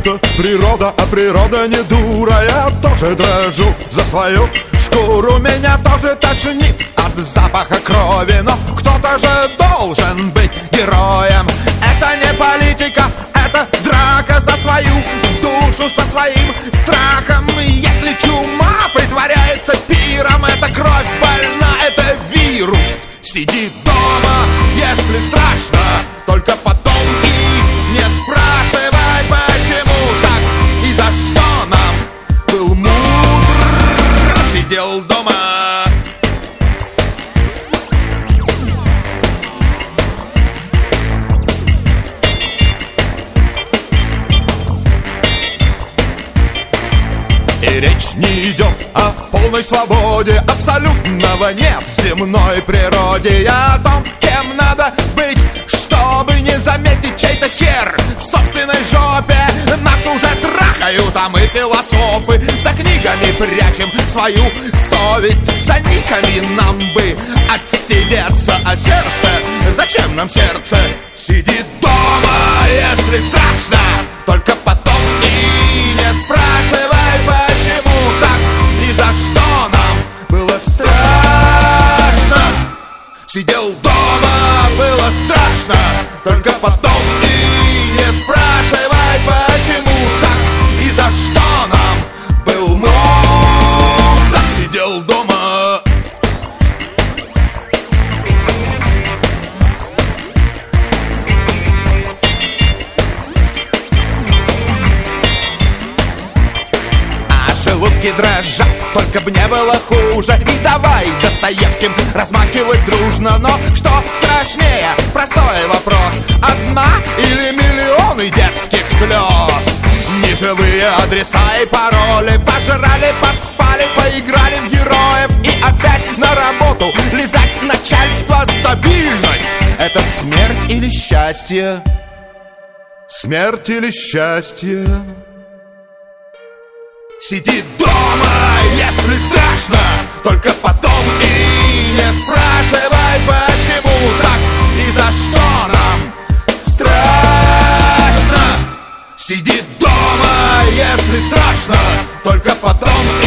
Это природа, а природа не дура. Я тоже дрожу за свою шкуру. Меня тоже тошнит от запаха крови, но кто-то же должен быть героем. Это не политика, это драка за свою душу, со своим страхом. Если чума притворяется пиром, это кровь больна, это вирус. Сиди дома, если страшно, только потом и не спрашивай, почему так и за что нам. Был мудр, сидел дома. И речь не идет о полной свободе, абсолютного нет в земной природе. И о том, кем надо быть, чтобы не заметить чей-то хер в собственной жопе. Нас уже трахают, а мы философы. За книгами прячем свою совесть, за никами нам бы отсидеться. А сердце, зачем нам сердце? Сиди дома, если страшно, только потом и не спрашивай, почему так и за что нам было страшно. Сидел дома, было страшно, только потом и не спрашивай, почему так и за что нам был мудр. Сидел дома. Желудки дрожат, только б не было хуже. И давай Достоевским размахивать дружно. Но что страшнее? Простой вопрос. Одна или миллионы детских слез? Неживые адреса и пароли. Пожрали, поспали, поиграли в героев. И опять на работу лизать начальство. Стабильность — это смерть или счастье? Смерть или счастье? Сиди дома, если страшно, только потом и не спрашивай, почему так и за что нам страшно. Сиди дома, если страшно, только потом